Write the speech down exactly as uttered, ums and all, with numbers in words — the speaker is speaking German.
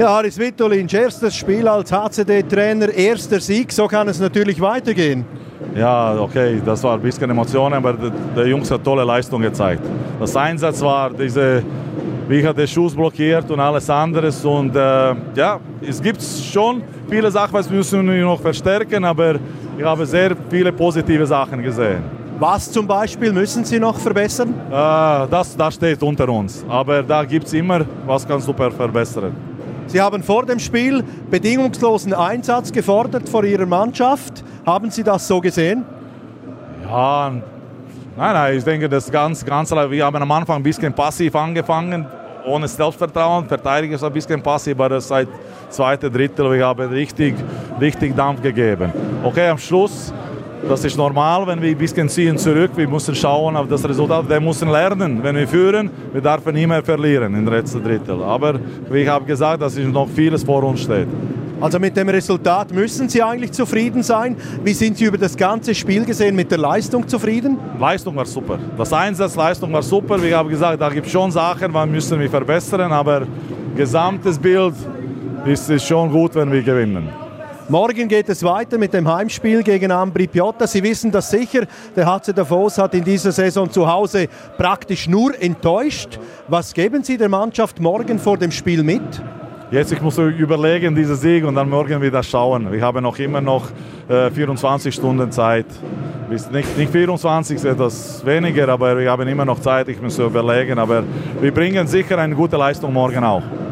Ja, Aris Svitolin, erstes Spiel als H C D-Trainer, erster Sieg, so kann es natürlich weitergehen. Ja, okay, das war ein bisschen Emotionen, aber der Jungs hat tolle Leistung gezeigt. Das Einsatz war diese, wie hat der Schuss blockiert und alles anderes und äh, ja, es gibt schon viele Sachen, was müssen wir noch verstärken, aber ich habe sehr viele positive Sachen gesehen. Was zum Beispiel müssen Sie noch verbessern? Äh, das, das steht unter uns, aber da gibt es immer, was kannst du verbessern. Sie haben vor dem Spiel bedingungslosen Einsatz gefordert vor Ihrer Mannschaft. Haben Sie das so gesehen? Ja, nein, nein, ich denke, das ganz, ganz, wir haben am Anfang ein bisschen passiv angefangen, ohne Selbstvertrauen. Verteidiger ist ein bisschen passiv, aber seit zweiten Drittel wir haben richtig, richtig Dampf gegeben. Okay, am Schluss, das ist normal, wenn wir ein bisschen ziehen zurück. Wir müssen schauen auf das Resultat. Wir müssen lernen, wenn wir führen. Wir dürfen nie mehr verlieren im letzten Drittel. Aber wie ich habe gesagt, dass noch vieles vor uns steht. Also mit dem Resultat müssen Sie eigentlich zufrieden sein. Wie sind Sie über das ganze Spiel gesehen mit der Leistung zufrieden? Leistung war super. Das Einsatzleistung war super. Wie ich habe gesagt, da gibt es schon Sachen, die müssen wir verbessern. Aber gesamtes Bild ist es schon gut, wenn wir gewinnen. Morgen geht es weiter mit dem Heimspiel gegen Ambri Piotta. Sie wissen das sicher, der H C Davos hat in dieser Saison zu Hause praktisch nur enttäuscht. Was geben Sie der Mannschaft morgen vor dem Spiel mit? Jetzt ich muss überlegen, diesen Sieg und dann morgen wieder schauen. Wir haben noch immer noch äh, vierundzwanzig Stunden Zeit. Nicht, nicht vierundzwanzig, ist etwas weniger, aber wir haben immer noch Zeit, ich muss überlegen. Aber wir bringen sicher eine gute Leistung morgen auch.